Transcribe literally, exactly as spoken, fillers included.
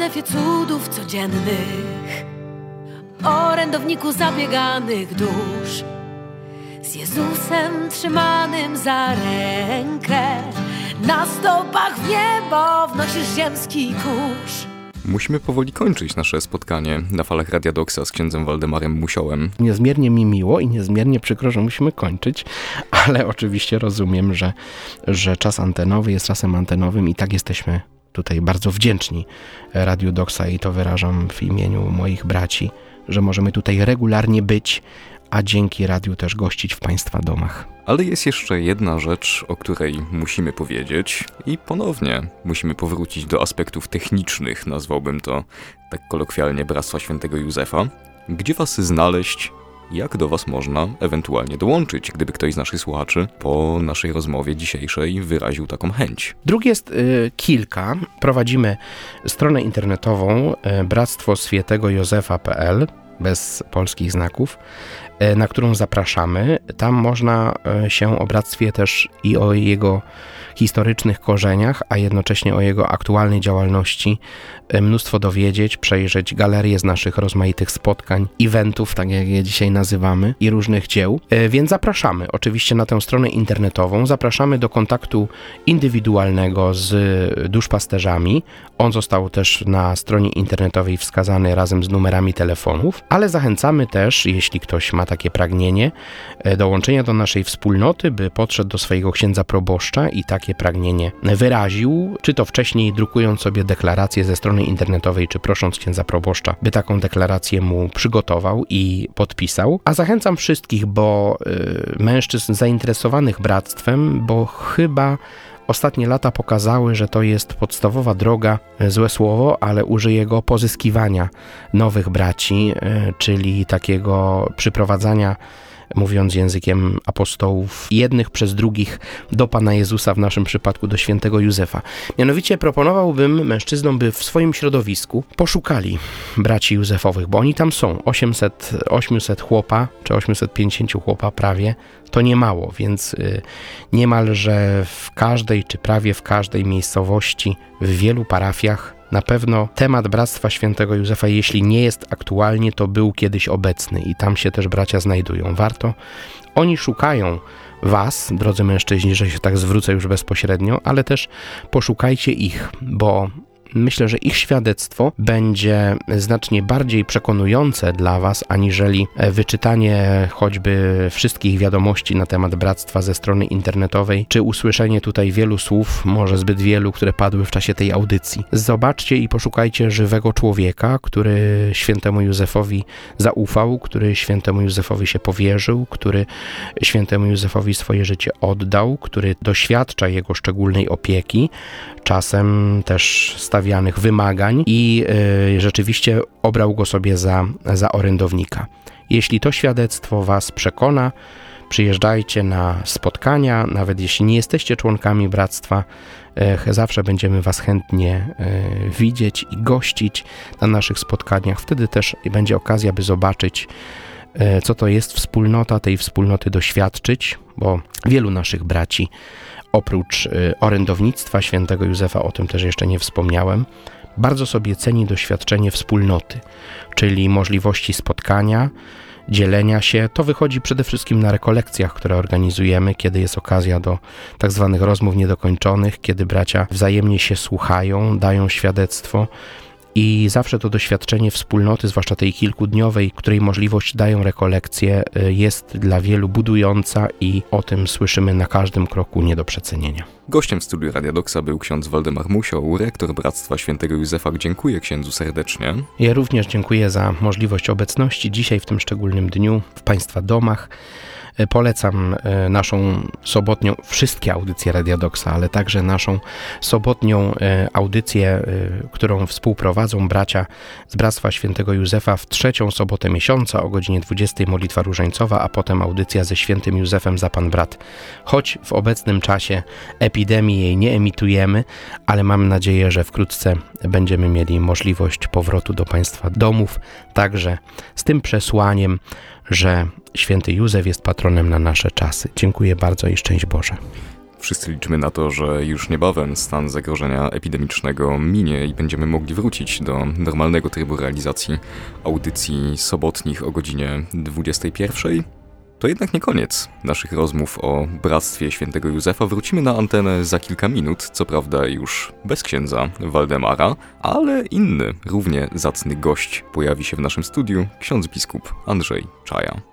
Józefie cudów codziennych, orędowniku zabieganych dusz, z Jezusem trzymanym za rękę, na stopach w niebo wnosisz ziemski kurz. Musimy powoli kończyć nasze spotkanie na falach Radia Doksa z księdzem Waldemarem Musiołem. Niezmiernie mi miło i niezmiernie przykro, że musimy kończyć, ale oczywiście rozumiem, że, że czas antenowy jest czasem antenowym i tak jesteśmy tutaj bardzo wdzięczni Radiu Doksa i to wyrażam w imieniu moich braci, że możemy tutaj regularnie być, a dzięki radiu też gościć w Państwa domach. Ale jest jeszcze jedna rzecz, o której musimy powiedzieć i ponownie musimy powrócić do aspektów technicznych, nazwałbym to tak kolokwialnie, Bractwa Świętego Józefa. Gdzie was znaleźć, jak do was można ewentualnie dołączyć, gdyby ktoś z naszych słuchaczy po naszej rozmowie dzisiejszej wyraził taką chęć. Dróg jest y, kilka. Prowadzimy stronę internetową y, bractwo świętego józefa kropka p l bez polskich znaków, na którą zapraszamy. Tam można się o bractwie też i o jego historycznych korzeniach, a jednocześnie o jego aktualnej działalności mnóstwo dowiedzieć, przejrzeć galerię z naszych rozmaitych spotkań, eventów, tak jak je dzisiaj nazywamy, i różnych dzieł. Więc zapraszamy oczywiście na tę stronę internetową, zapraszamy do kontaktu indywidualnego z duszpasterzami. On został też na stronie internetowej wskazany razem z numerami telefonów, ale zachęcamy też, jeśli ktoś ma takie pragnienie, dołączenia do naszej wspólnoty, by podszedł do swojego księdza proboszcza i takie pragnienie wyraził, czy to wcześniej drukując sobie deklarację ze strony internetowej, czy prosząc księdza proboszcza, by taką deklarację mu przygotował i podpisał. A zachęcam wszystkich, bo y, mężczyzn zainteresowanych bractwem, bo chyba ostatnie lata pokazały, że to jest podstawowa droga, złe słowo, ale użyję go, pozyskiwania nowych braci, czyli takiego przyprowadzania, mówiąc językiem apostołów, jednych przez drugich do Pana Jezusa, w naszym przypadku do świętego Józefa. Mianowicie proponowałbym mężczyznom, by w swoim środowisku poszukali braci Józefowych, bo oni tam są. osiemset, osiemset chłopa, czy osiemset pięćdziesiąt chłopa prawie, to nie mało, więc y, niemalże w każdej, czy prawie w każdej miejscowości, w wielu parafiach na pewno temat Bractwa Świętego Józefa, jeśli nie jest aktualnie, to był kiedyś obecny i tam się też bracia znajdują. Warto. Oni szukają was, drodzy mężczyźni, że się tak zwrócę już bezpośrednio, ale też poszukajcie ich, bo myślę, że ich świadectwo będzie znacznie bardziej przekonujące dla was, aniżeli wyczytanie choćby wszystkich wiadomości na temat bractwa ze strony internetowej, czy usłyszenie tutaj wielu słów, może zbyt wielu, które padły w czasie tej audycji. Zobaczcie i poszukajcie żywego człowieka, który świętemu Józefowi zaufał, który świętemu Józefowi się powierzył, który świętemu Józefowi swoje życie oddał, który doświadcza jego szczególnej opieki, czasem też stawianych wymagań i y, rzeczywiście obrał go sobie za, za orędownika. Jeśli to świadectwo was przekona, przyjeżdżajcie na spotkania, nawet jeśli nie jesteście członkami bractwa, y, zawsze będziemy was chętnie y, widzieć i gościć na naszych spotkaniach. Wtedy też będzie okazja, by zobaczyć, y, co to jest wspólnota, tej wspólnoty doświadczyć, bo wielu naszych braci oprócz y, orędownictwa świętego Józefa, o tym też jeszcze nie wspomniałem, bardzo sobie ceni doświadczenie wspólnoty, czyli możliwości spotkania, dzielenia się. To wychodzi przede wszystkim na rekolekcjach, które organizujemy, kiedy jest okazja do tak zwanych rozmów niedokończonych, kiedy bracia wzajemnie się słuchają, dają świadectwo. I zawsze to doświadczenie wspólnoty, zwłaszcza tej kilkudniowej, której możliwość dają rekolekcje, jest dla wielu budująca i o tym słyszymy na każdym kroku nie do przecenienia. Gościem w studiu Radia Doksa był ksiądz Waldemar Musioł, rektor Bractwa Świętego Józefa. Dziękuję księdzu serdecznie. Ja również dziękuję za możliwość obecności dzisiaj w tym szczególnym dniu w Państwa domach. Polecam naszą sobotnią, wszystkie audycje Radia Doksa, ale także naszą sobotnią audycję, którą współprowadzą bracia z Bractwa Świętego Józefa w trzecią sobotę miesiąca o godzinie dwudziestej modlitwa różańcowa, a potem audycja ze świętym Józefem za Pan Brat. Choć w obecnym czasie epidemii jej nie emitujemy, ale mam nadzieję, że wkrótce będziemy mieli możliwość powrotu do Państwa domów, także z tym przesłaniem, że święty Józef jest patronem na nasze czasy. Dziękuję bardzo i szczęść Boże. Wszyscy liczymy na to, że już niebawem stan zagrożenia epidemicznego minie i będziemy mogli wrócić do normalnego trybu realizacji audycji sobotnich o godzinie dwudziestej pierwszej. To jednak nie koniec naszych rozmów o Bractwie Świętego Józefa. Wrócimy na antenę za kilka minut, co prawda już bez księdza Waldemara, ale inny, równie zacny gość pojawi się w naszym studiu, ksiądz biskup Andrzej Czaja.